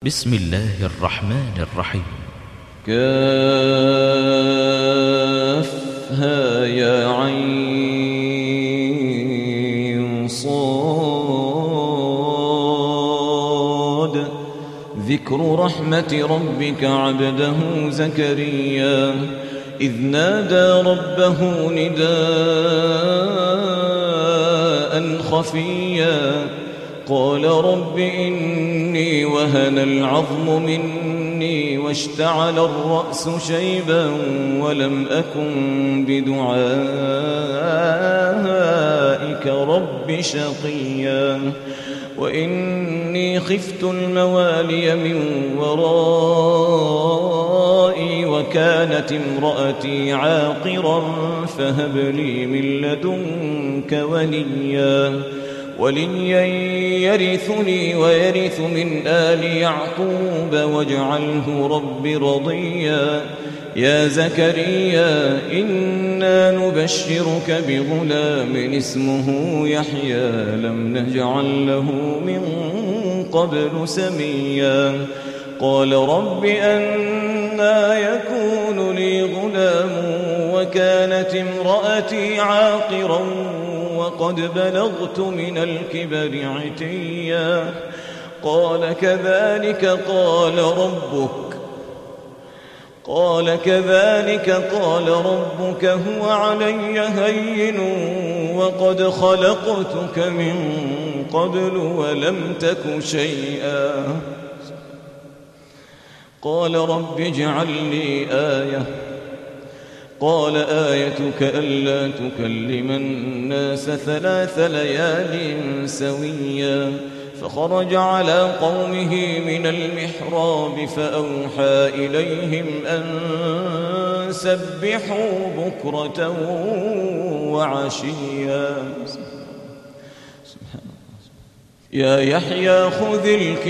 بسم الله الرحمن الرحيم. كافها يا عين صاد. ذكر رحمة ربك عبده زكريا إذ نادى ربه نداء خفيا قال رب إني وهن العظم مني واشتعل الرأس شيبا ولم أكن بدعائك رب شقيا وإني خفت الموالي من ورائي وكانت امرأتي عاقرا فهب لي من لدنك وليا يرثني ويرث من آل يعقوب واجعله رب رضيا. يا زكريا إنا نبشرك بغلام اسمه يحيى لم نجعل له من قبل سميا. قال رب أنى يكون لي غلام وكانت امرأتي عاقرا وقد بلغت من الكبر عتيا. قال كذلك قال ربك هو علي هين وقد خلقتك من قبل ولم تك شيئا. قال رب اجعل لي آية. قال آيتك ألا تكلم الناس 3 ليال سويا. فخرج على قومه من المحراب فأوحى إليهم أن سبحوا بكرة وعشيا. يا يحيى خذ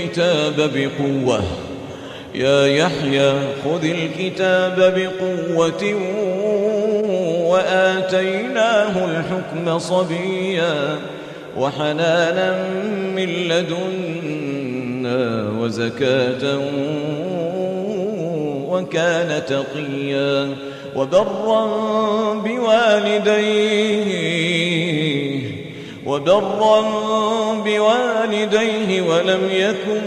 الكتاب بقوة وآتيناه الحكم صبيا وحنانا من لدنا وزكاة وكان تقيا وبرا بوالديه ولم يكن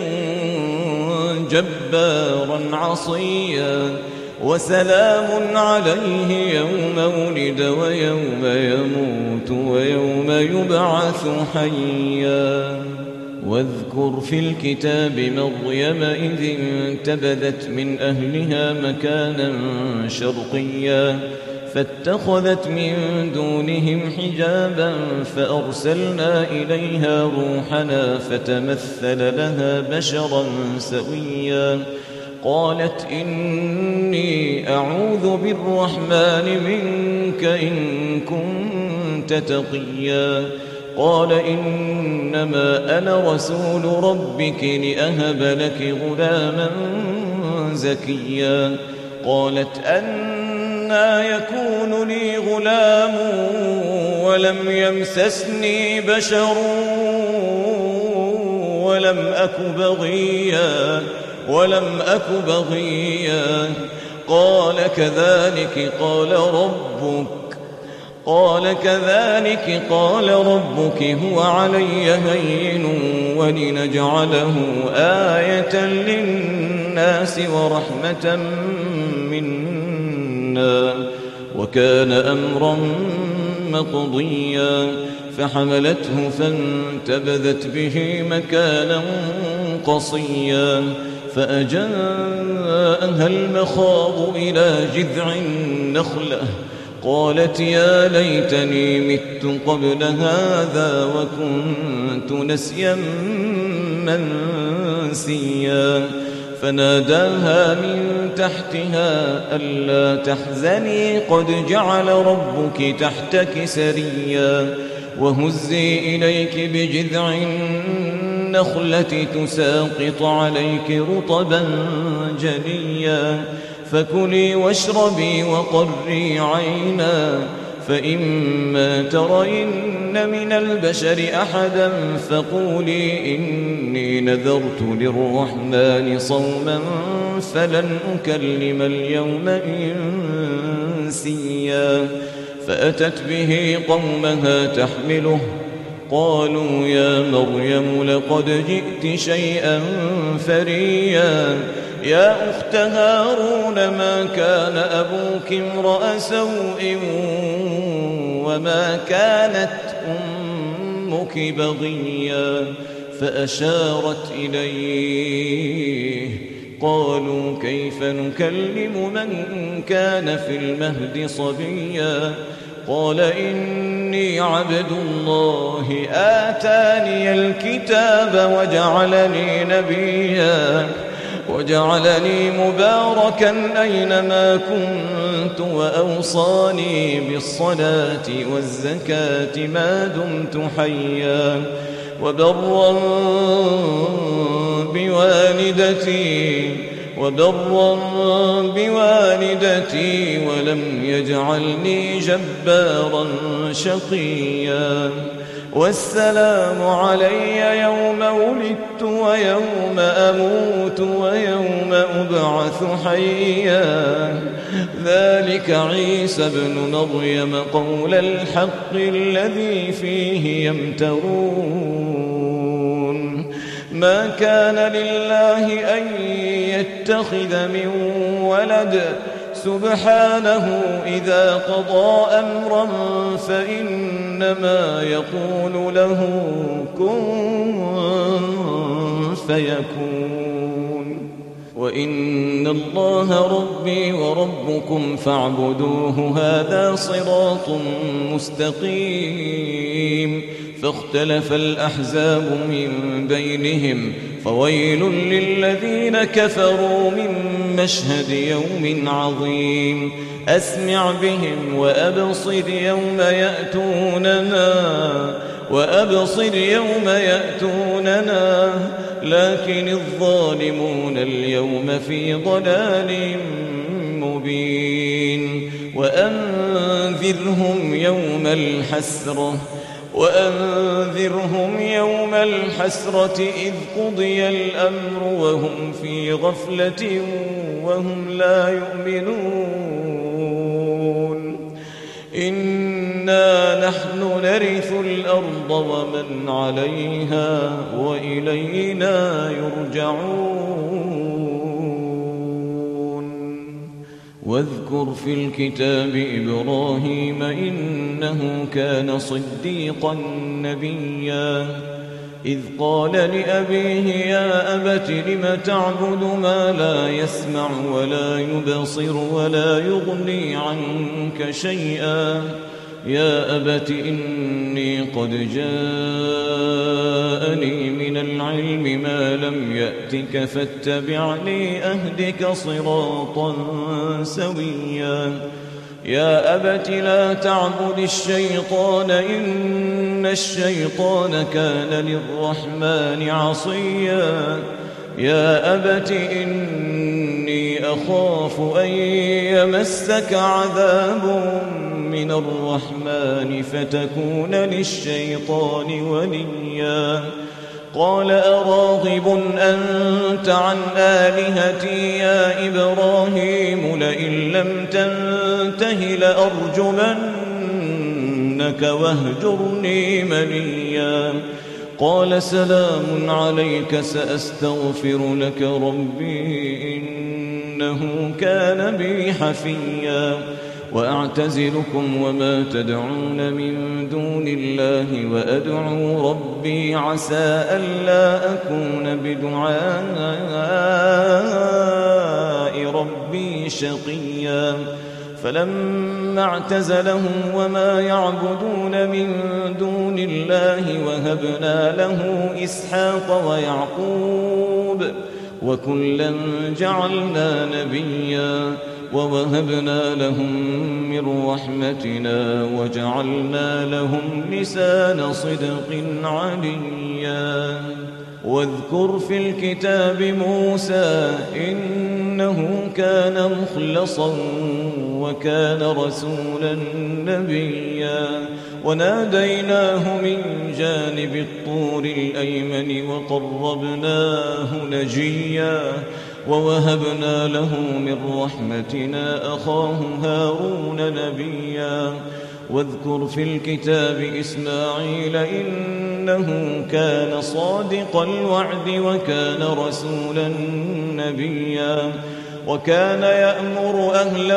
جبارا عصيا. وسلام عليه يوم ولد ويوم يموت ويوم يبعث حيا. واذكر في الكتاب مريم إذ انتبذت من أهلها مكانا شرقيا فاتخذت من دونهم حجابا فأرسلنا إليها روحنا فتمثل لها بشرا سويا. قالت إني أعوذ بالرحمن منك إن كنت تقيا. قال إنما أنا رسول ربك لأهب لك غلاما زكيا. قالت أنى يكون لي غلام ولم يمسسني بشر ولم أك بغيا. قال كذلك قال ربك هو علي هين ولنجعله آية للناس ورحمة منا وكان أمرا مقضيا. فحملته فانتبذت به مكانا قصيا فأجاءها المخاض إلى جذع النخلة قالت يا ليتني مت قبل هذا وكنت نسيا منسيا. فناداها من تحتها ألا تحزني قد جعل ربك تحتك سريا. وهزي إليك بجذع النخلة تساقط عليك رطبا جنيا. فكلي واشربي وقري عينا فإما ترين ترين من البشر أحدا فقولي إني نذرت للرحمن صوما فلن أكلم اليوم إنسيا فأتت به قومها تحمله قالوا يا مريم لقد جئت شيئا فريا يا أخت هارون ما كان أبوك امرأ سوء وما كانت أمك بغيا فأشارت إليه قالوا كيف نكلم من كان في المهد صبيا قال إني عبد الله آتاني الكتاب وجعلني مباركا أينما كنت وأوصاني بالصلاة والزكاة ما دمت حيا وبرا بوالدتي ولم يجعلني جبارا شقيا والسلام علي يوم ولدت ويوم أموت ويوم أبعث حيا ذلك عيسى ابن مريم قول الحق الذي فيه يمترون ما كان لله أن يتخذ من ولد سبحانه إذا قضى أمرا فإنما يقول له كن فيكون وإن الله ربي وربكم فاعبدوه هذا صراط مستقيم فاختلف الأحزاب من بينهم فويل للذين كفروا من مشهد يوم عظيم أسمع بهم وأبصر يوم يأتوننا لكن الظالمون اليوم في ضلال مبين وأنذرهم يوم الحسرة إذ قضي الأمر وهم في غفلة وهم لا يؤمنون إنا نحن نرث الأرض ومن عليها وإلينا يرجعون واذكر في الكتاب إبراهيم إنه كان صديقا نبيا إذ قال لأبيه يا أبت لم تعبد ما لا يسمع ولا يبصر ولا يغني عنك شيئا يا أبت إني قد جاءني من العلم ما لم يأتك فاتبعني أهدك صراطا سويا يا أبت لا تعبد الشيطان إن الشيطان كان للرحمن عصيا يا أبت إني أخاف أن يمسك عذاب من الرحمن فتكون للشيطان وليا قال أراغب أنت عن آلهتي يا إبراهيم لئن لم تنته لأرجمنك واهجرني مليا قال سلام عليك سأستغفر لك ربي إنه كان بي حفيا وأعتزلكم وما تدعون من دون الله وأدعو ربي عسى ألا أكون بدعاء ربي شقيا فلما اعتزلهم وما يعبدون من دون الله وهبنا له إسحاق ويعقوب وكلا جعلنا نبيا ووهبنا لهم من رحمتنا وجعلنا لهم لسان صدق عليا واذكر في الكتاب موسى إنه كان مخلصا وكان رسولا نبيا وناديناه من جانب الطور الأيمن وقربناه نجيا ووهبنا له من رحمتنا أخاه هارون نبيا واذكر في الكتاب إسماعيل إنه كان صادق الوعد وكان رسولا نبيا وكان يأمر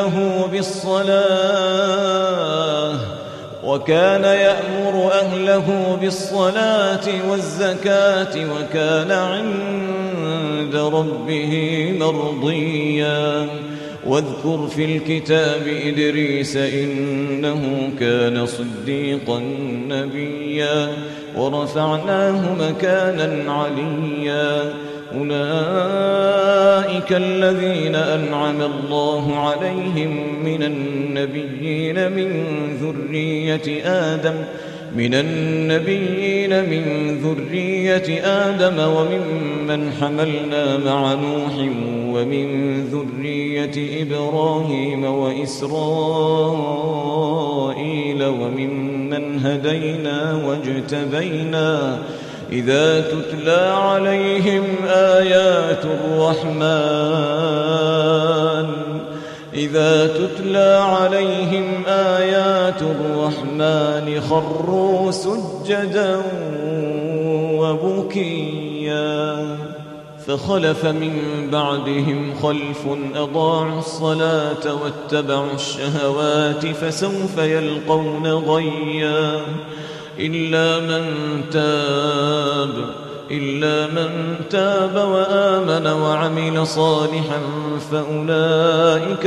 أهله بالصلاة والزكاة وكان عند ربه مرضيا واذكر في الكتاب إدريس إنه كان صديقا نبيا ورفعناه مكانا عليا أولئك الذين أنعم الله عليهم من النبيين من ذرية آدم وممن حملنا مع نوح ومن ذرية إبراهيم وإسرائيل وممن هدينا واجتبينا إذا تتلى عليهم آيات الرحمن خروا سجدا وبكيا فخلف من بعدهم خلف أضاعوا الصلاة واتبعوا الشهوات فسوف يلقون غيا إلا من تاب وآمن وعمل صالحا فأولئك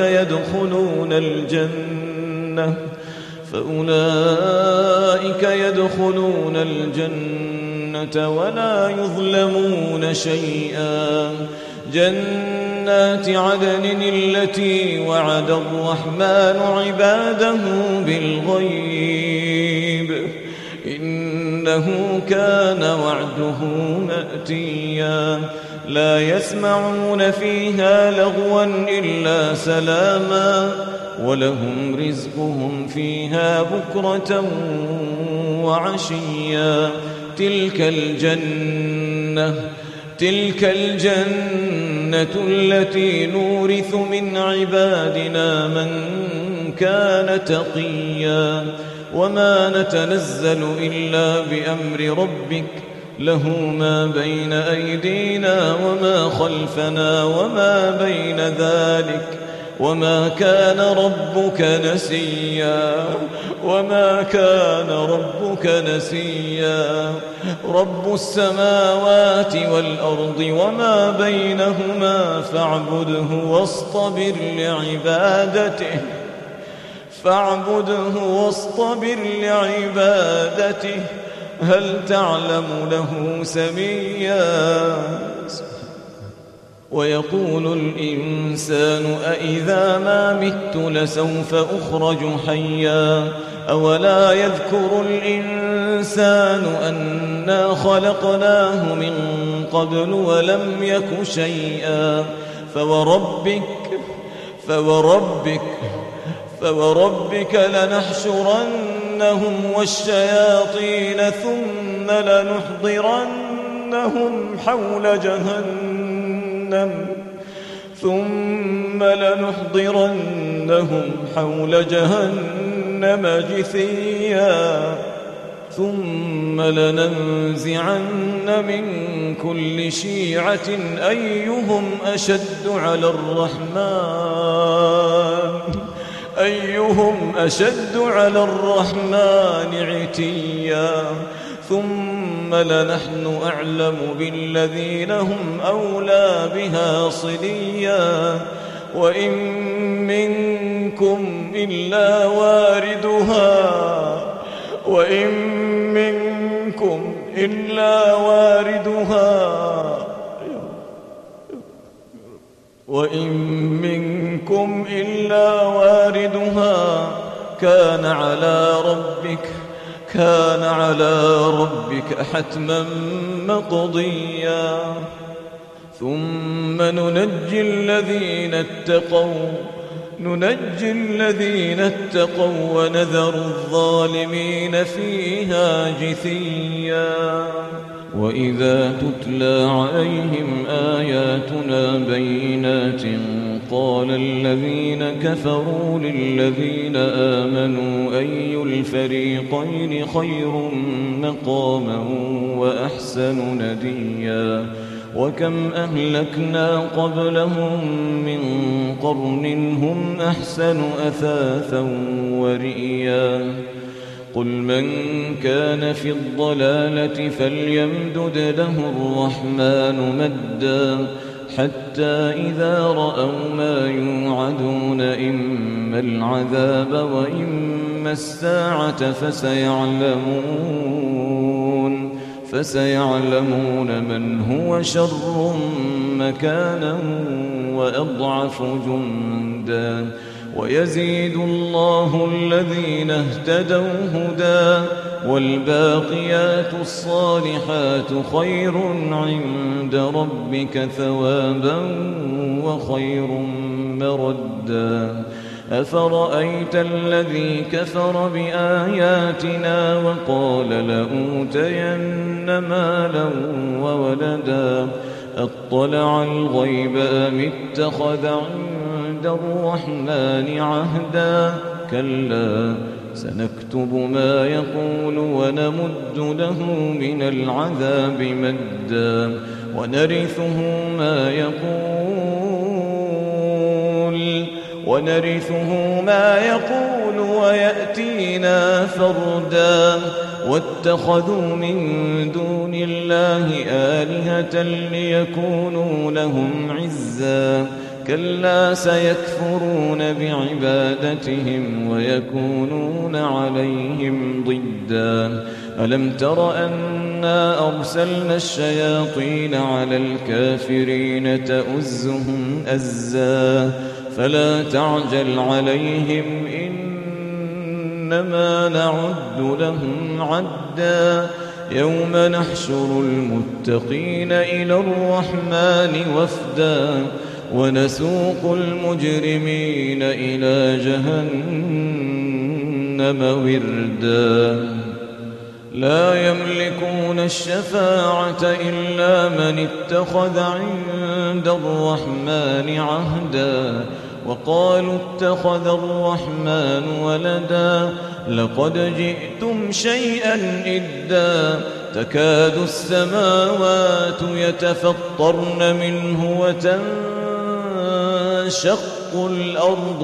يدخلون الجنة ولا يظلمون شيئا جنات عدن التي وعد الرحمن عباده بالغيب إنه كان وعده مأتيا لا يسمعون فيها لغوا إلا سلاما ولهم رزقهم فيها بكرة وعشيا تلك الجنة التي نورث من عبادنا من كان تقيا وما نتنزل إلا بأمر ربك له ما بين أيدينا وما خلفنا وما بين ذلك وما كان ربك نسيا رب السماوات والأرض وما بينهما فاعبده واصطبر لعبادته هل تعلم له سميا ويقول الإنسان أإذا ما مت لسوف أخرج حيا أولا يذكر الإنسان أنا خلقناه من قبل ولم يك شيئا فوربك لنحشرنهم والشياطين ثم لنحضرنهم حول جهنم جثيا ثم لننزعن من كل شيعة أيهم أشد على الرحمن عتيا ثم لنحن أعلم بالذين هم أولى بها صليا وإن منكم إلا واردها كان على ربك حتما مقضيا ثم ننجي الذين اتقوا ونذر الظالمين فيها جثيا وإذا تتلى عليهم آياتنا بينات قال الذين كفروا للذين آمنوا أي الفريقين خير مقاما وأحسن نديا وكم أهلكنا قبلهم من قرن هم أحسن أثاثا ورئيا قل من كان في الضلالة فليمدد له الرحمن مدا حتى إذا رأوا ما يوعدون إما العذاب وإما الساعة فسيعلمون من هو شر مكانا وأضعف جندا ويزيد الله الذين اهتدوا هدى والباقيات الصالحات خير عند ربك ثوابا وخير مردا أفرأيت الذي كفر بآياتنا وقال لأوتين مالا وولدا أطلع الغيب أم اتخذ عند الرحمن عهدا كلا سنكتب ما يقول ونمد له من العذاب مدا ونرثه ما يقول ويأتينا فردا واتخذوا من دون الله آلهة ليكونوا لهم عزا كلا سيكفرون بعبادتهم ويكونون عليهم ضدا ألم تر أنا أرسلنا الشياطين على الكافرين تؤزهم أزا فلا تعجل عليهم إنما نعد لهم عدا يوم نحشر المتقين إلى الرحمن وفدا ونسوق المجرمين إلى جهنم وردا لا يملكون الشفاعة إلا من اتخذ عند الرحمن عهدا وقالوا اتخذ الرحمن ولدا لقد جئتم شيئا إدا تكاد السماوات يتفطرن منه وتنشق الأرض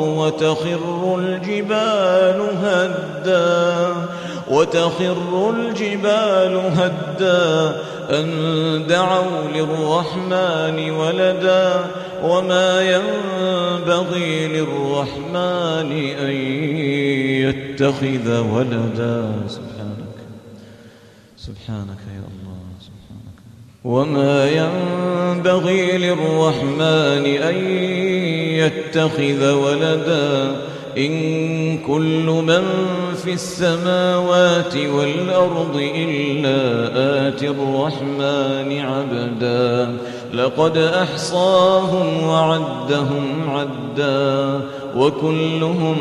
وتخر الجبال هدا أن دعوا للرحمن ولدا وما ينبغي للرحمن أن يتخذ ولدا سبحانك يا الله سبحانك وما ينبغي للرحمن أن يتخذ ولدا إن كل من في السماوات والأرض إلا آتي الرحمن عبدا لقد أحصاهم وعدهم عدا وكلهم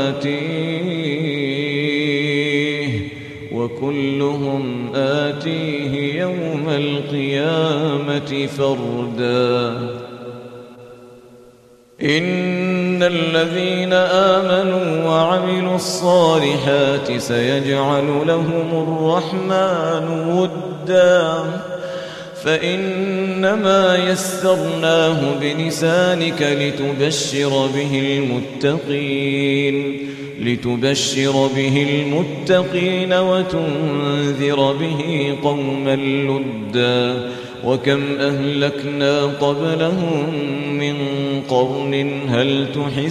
آتيه يوم القيامة فردا إن الذين آمنوا وعملوا الصالحات سيجعل لهم الرحمن ودا فإنما يسرناه بلسانك لتبشر به المتقين وتنذر به قوما لدا وكم أهلكنا قبلهم من قرن هل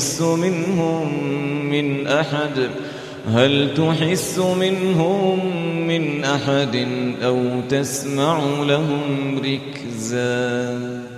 تحس منهم من أحد أو تسمع لهم ركزا